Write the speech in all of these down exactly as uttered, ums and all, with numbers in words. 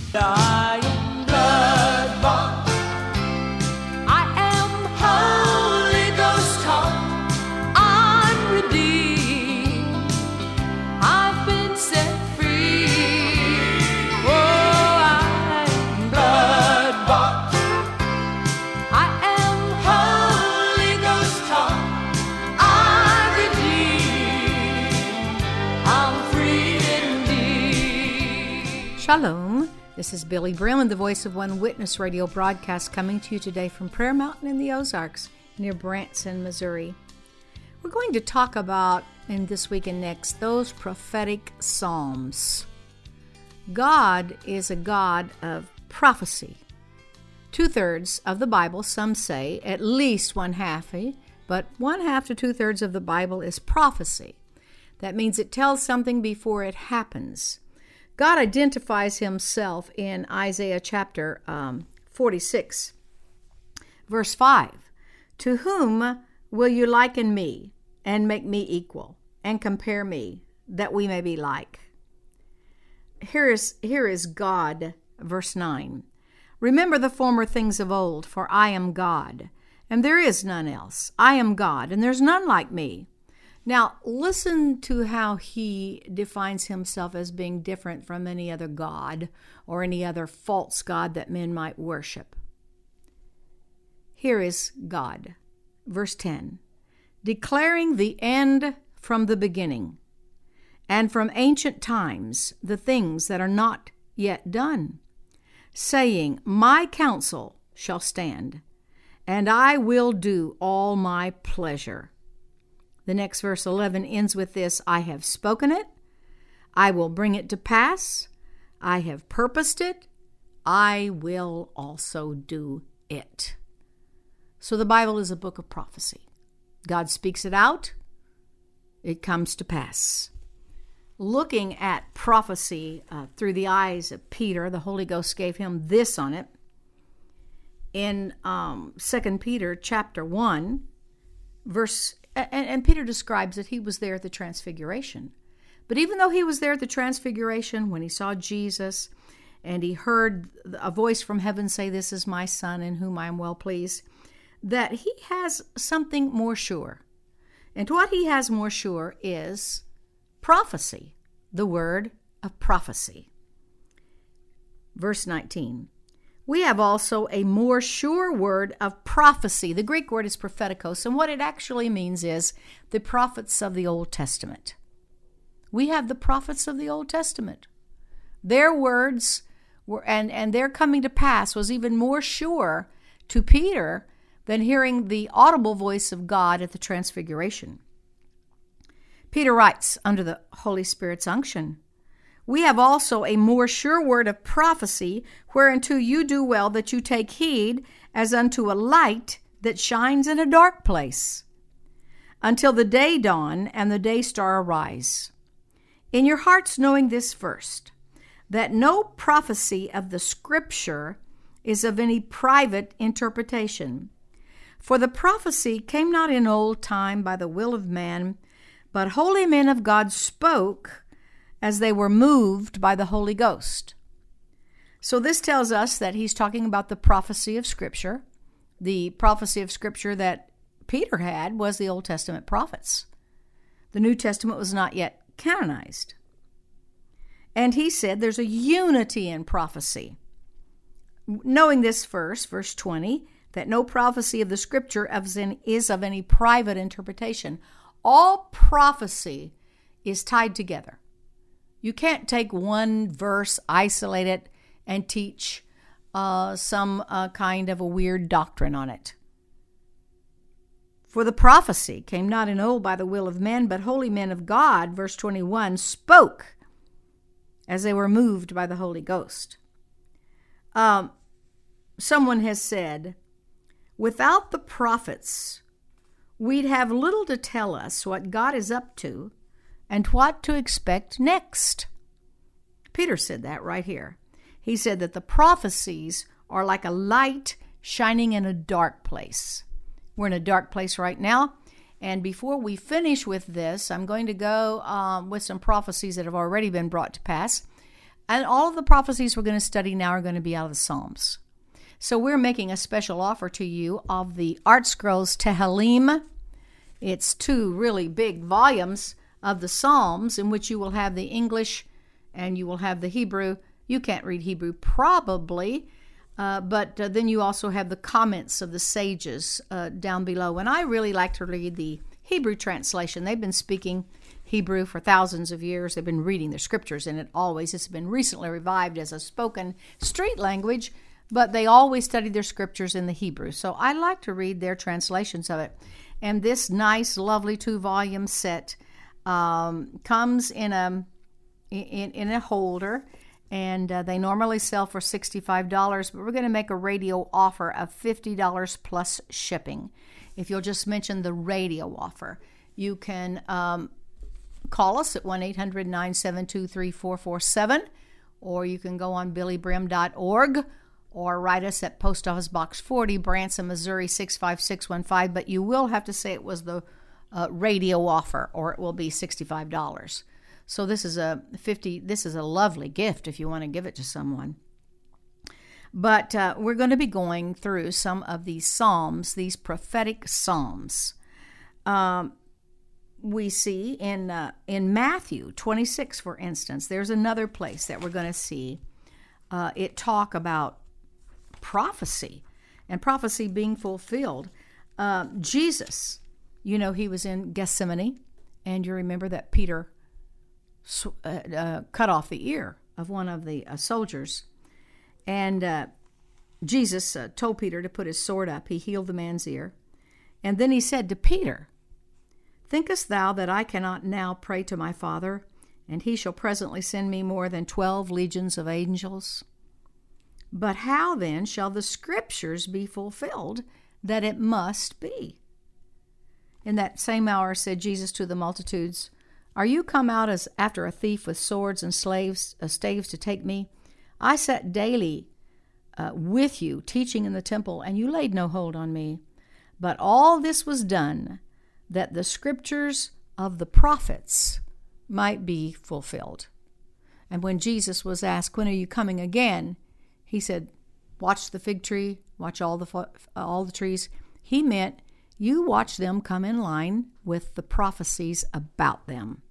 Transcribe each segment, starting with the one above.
I am blood-bought. I am Holy Ghost taught. I'm redeemed. I've been set free. Oh, I am blood-bought. I am Holy Ghost taught. I'm redeemed. I'm free indeed. Shalom. This is Billy Breland, the voice of One Witness radio broadcast, coming to you today from Prayer Mountain in the Ozarks near Branson, Missouri. We're going to talk about, in this week and next, those prophetic psalms. God is a God of prophecy. Two-thirds of the Bible, some say, at least one half, eh? but one half to two-thirds of the Bible is prophecy. That means it tells something before it happens. God identifies himself in Isaiah chapter um, forty-six, verse five. To whom will you liken me, and make me equal, and compare me, that we may be like? Here is, here is God, verse nine. Remember the former things of old, for I am God, and there is none else. I am God, and there's none like me. Now, listen to how he defines himself as being different from any other god or any other false god that men might worship. Here is God, verse ten, declaring the end from the beginning, and from ancient times the things that are not yet done, saying, my counsel shall stand, and I will do all my pleasure. The next verse eleven ends with this, I have spoken it, I will bring it to pass, I have purposed it, I will also do it. So the Bible is a book of prophecy. God speaks it out, it comes to pass. Looking at prophecy uh, through the eyes of Peter, the Holy Ghost gave him this on it. In um, Second Peter chapter one, verse And, and Peter describes that he was there at the Transfiguration. But even though he was there at the Transfiguration, when he saw Jesus and he heard a voice from heaven say, this is my Son in whom I am well pleased, that he has something more sure. And what he has more sure is prophecy, the word of prophecy. Verse nineteen. We have also a more sure word of prophecy. The Greek word is prophetikos, and what it actually means is the prophets of the Old Testament. We have the prophets of the Old Testament. Their words were, and, and their coming to pass was even more sure to Peter than hearing the audible voice of God at the Transfiguration. Peter writes under the Holy Spirit's unction, we have also a more sure word of prophecy, whereunto you do well that you take heed as unto a light that shines in a dark place, until the day dawn and the day star arise. In your hearts knowing this first, that no prophecy of the Scripture is of any private interpretation. For the prophecy came not in old time by the will of man, but holy men of God spoke as they were moved by the Holy Ghost. So this tells us that he's talking about the prophecy of Scripture. The prophecy of Scripture that Peter had was the Old Testament prophets. The New Testament was not yet canonized. And he said there's a unity in prophecy. Knowing this first, verse twenty, that no prophecy of the Scripture is of any private interpretation. All prophecy is tied together. You can't take one verse, isolate it, and teach uh, some uh, kind of a weird doctrine on it. For the prophecy came not in old by the will of men, but holy men of God, verse twenty-one, spoke as they were moved by the Holy Ghost. Um, someone has said, without the prophets, we'd have little to tell us what God is up to and what to expect next. Peter said that right here. He said that the prophecies are like a light shining in a dark place. We're in a dark place right now, and before we finish with this, I'm going to go um, with some prophecies that have already been brought to pass. And all of the prophecies we're going to study now are going to be out of the Psalms. So we're making a special offer to you of the Art Scrolls Tehillim. It's two really big volumes of the Psalms in which you will have the English and you will have the Hebrew. You can't read Hebrew probably, uh, but uh, then you also have the comments of the sages uh, down below. And I really like to read the Hebrew translation. They've been speaking Hebrew for thousands of years. They've been reading their scriptures in it always. It's been recently revived as a spoken street language, but they always studied their scriptures in the Hebrew. So I like to read their translations of it. And this nice, lovely two-volume set um, comes in a in, in a holder, and uh, they normally sell for sixty-five dollars, but we're going to make a radio offer of fifty dollars plus shipping. If you'll just mention the radio offer, you can um, call us at one eight hundred nine seven two three four four seven, or you can go on billy brim dot org, or write us at Post Office Box forty, Branson, Missouri six five six one five, but you will have to say it was the uh, radio offer, or it will be sixty-five dollars. So this is a fifty. This is a lovely gift if you want to give it to someone. But uh, we're going to be going through some of these psalms, these prophetic psalms. Um, we see in uh, in Matthew twenty-six, for instance, there's another place that we're going to see uh, it talk about prophecy and prophecy being fulfilled. Uh, Jesus, you know, he was in Gethsemane, and you remember that Peter uh, uh, cut off the ear of one of the uh, soldiers, and uh, Jesus uh, told Peter to put his sword up. He healed the man's ear, and then he said to Peter, "Thinkest thou that I cannot now pray to my Father, and he shall presently send me more than twelve legions of angels? But how then shall the scriptures be fulfilled that it must be?" In that same hour said Jesus to the multitudes, "Are you come out as after a thief with swords and slaves, uh, staves to take me? I sat daily uh, with you, teaching in the temple, and you laid no hold on me. But all this was done, that the scriptures of the prophets might be fulfilled." And when Jesus was asked, "When are you coming again?" he said, "Watch the fig tree, watch all the all the trees." He meant you watch them come in line with the prophecies about them.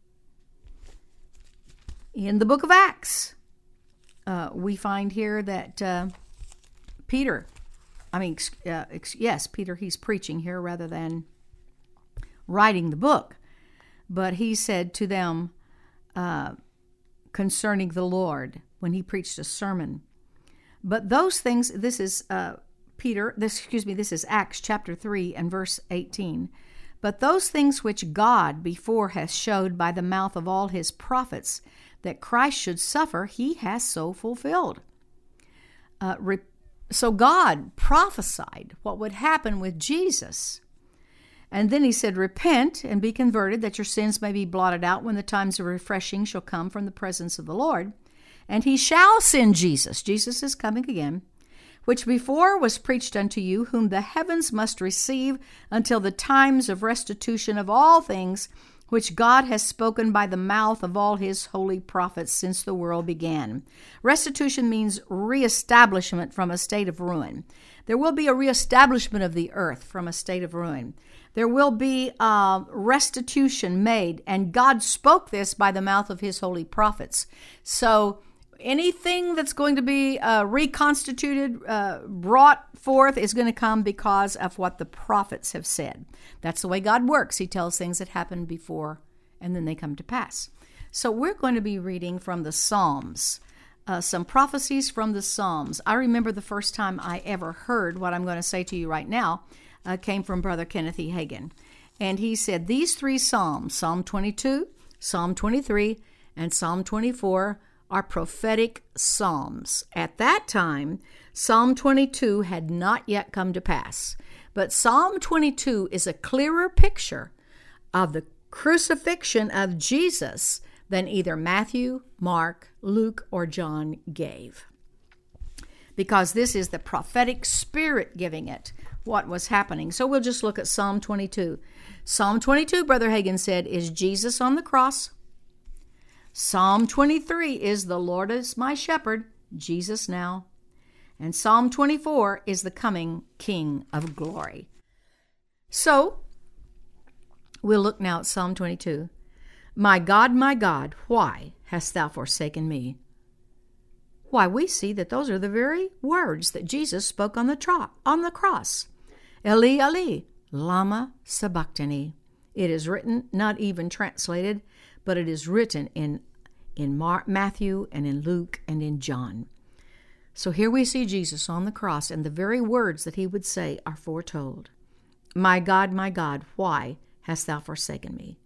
In the book of Acts, uh, we find here that uh, Peter, I mean, uh, yes, Peter, he's preaching here rather than writing the book. But he said to them uh, concerning the Lord when he preached a sermon. But those things, this is uh, Peter, this, excuse me, this is Acts chapter three and verse eighteen. "But those things which God before hath showed by the mouth of all his prophets, that Christ should suffer, he has so fulfilled." Uh, re- so God prophesied what would happen with Jesus. And then he said, "Repent and be converted, that your sins may be blotted out when the times of refreshing shall come from the presence of the Lord. And he shall send Jesus," Jesus is coming again, "which before was preached unto you, whom the heavens must receive until the times of restitution of all things, which God has spoken by the mouth of all his holy prophets since the world began." Restitution means reestablishment from a state of ruin. There will be a reestablishment of the earth from a state of ruin. There will be uh, restitution made, and God spoke this by the mouth of his holy prophets. So anything that's going to be uh, reconstituted, uh, brought forth, is going to come because of what the prophets have said. That's the way God works. He tells things that happened before, and then they come to pass. So we're going to be reading from the Psalms, uh, some prophecies from the Psalms. I remember the first time I ever heard what I'm going to say to you right now uh, came from Brother Kenneth E. Hagin. And he said these three Psalms, Psalm twenty-two, Psalm twenty-three, and Psalm twenty-four, are prophetic psalms. At that time, Psalm twenty-two had not yet come to pass. But Psalm twenty-two is a clearer picture of the crucifixion of Jesus than either Matthew, Mark, Luke, or John gave. Because this is the prophetic spirit giving it what was happening. So we'll just look at Psalm twenty-two. Psalm twenty-two, Brother Hagin said, is Jesus on the cross. Psalm twenty-three is the Lord is my shepherd, Jesus now. And Psalm twenty-four is the coming King of glory. So, we'll look now at Psalm twenty-two. My God, my God, why hast thou forsaken me? Why, we see that those are the very words that Jesus spoke on the, tro- on the cross. Eli, Eli, lama sabachthani. It is written, not even translated, but it is written in, in Mark, Matthew and in Luke and in John. So here we see Jesus on the cross, and the very words that he would say are foretold. My God, my God, why hast thou forsaken me?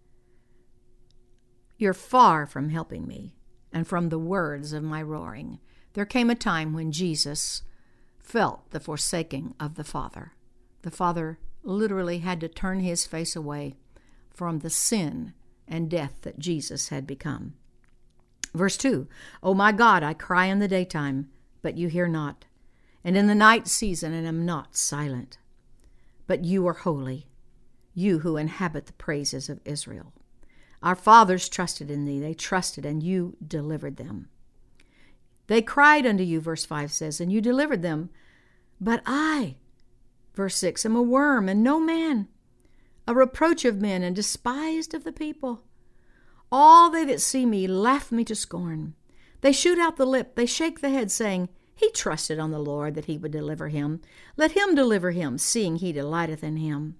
You're far from helping me, and from the words of my roaring. There came a time when Jesus felt the forsaking of the Father. The Father literally had to turn his face away from the sin and death that Jesus had become. Verse two, O my God, I cry in the daytime, but you hear not, and in the night season, and am not silent. But you are holy, you who inhabit the praises of Israel. Our fathers trusted in thee. They trusted, and you delivered them. They cried unto you, verse five says, and you delivered them. But I, verse six, am a worm and no man, a reproach of men and despised of the people. All they that see me laugh me to scorn. They shoot out the lip, they shake the head, saying, He trusted on the Lord that he would deliver him. Let him deliver him, seeing he delighteth in him.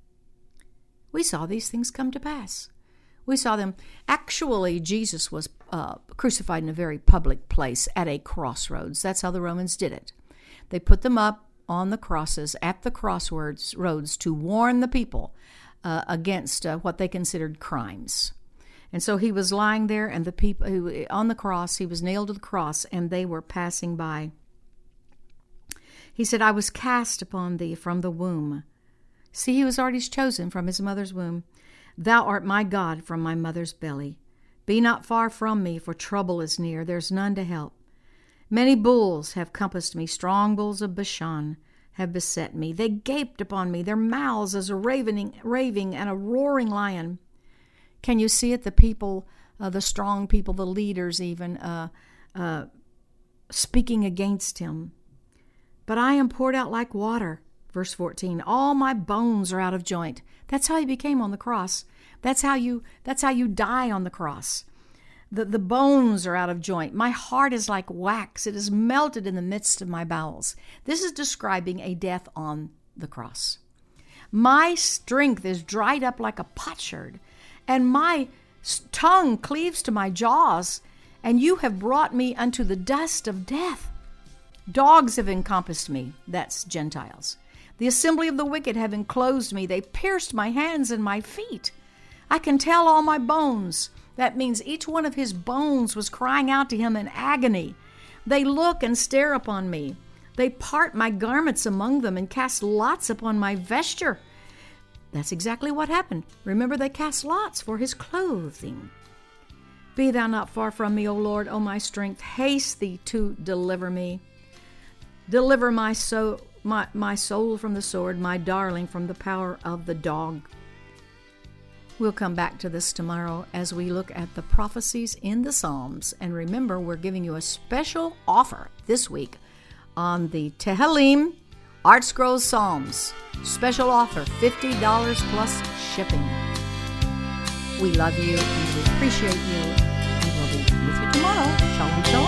We saw these things come to pass. We saw them. Actually, Jesus was uh, crucified in a very public place at a crossroads. That's how the Romans did it. They put them up on the crosses at the crossroads roads to warn the people uh, against uh, what they considered crimes. And so he was lying there, and the people who on the cross, he was nailed to the cross, and they were passing by. He said, I was cast upon thee from the womb. See, he was already chosen from his mother's womb. Thou art my God from my mother's belly. Be not far from me, for trouble is near. There's none to help. Many bulls have compassed me. Strong bulls of Bashan have beset me. They gaped upon me, their mouths as a ravening, raving and a roaring lion. Can you see it? The people, uh, the strong people, the leaders even, uh, uh, speaking against him. But I am poured out like water. Verse fourteen, all my bones are out of joint. That's how he became on the cross. That's how you, that's how you die on the cross. The, the bones are out of joint. My heart is like wax. It is melted in the midst of my bowels. This is describing a death on the cross. My strength is dried up like a potsherd, and my tongue cleaves to my jaws, and you have brought me unto the dust of death. Dogs have encompassed me. That's Gentiles. The assembly of the wicked have enclosed me. They pierced my hands and my feet. I can tell all my bones. That means each one of his bones was crying out to him in agony. They look and stare upon me. They part my garments among them and cast lots upon my vesture. That's exactly what happened. Remember, they cast lots for his clothing. Be thou not far from me, O Lord, O my strength. Haste thee to deliver me. Deliver my soul. My, my soul from the sword, my darling from the power of the dog. We'll come back to this tomorrow as we look at the prophecies in the Psalms. And remember, we're giving you a special offer this week on the Tehillim Art Scrolls Psalms. Special offer, fifty dollars plus shipping. We love you and we appreciate you. And we'll be with you tomorrow. Shalom, shalom.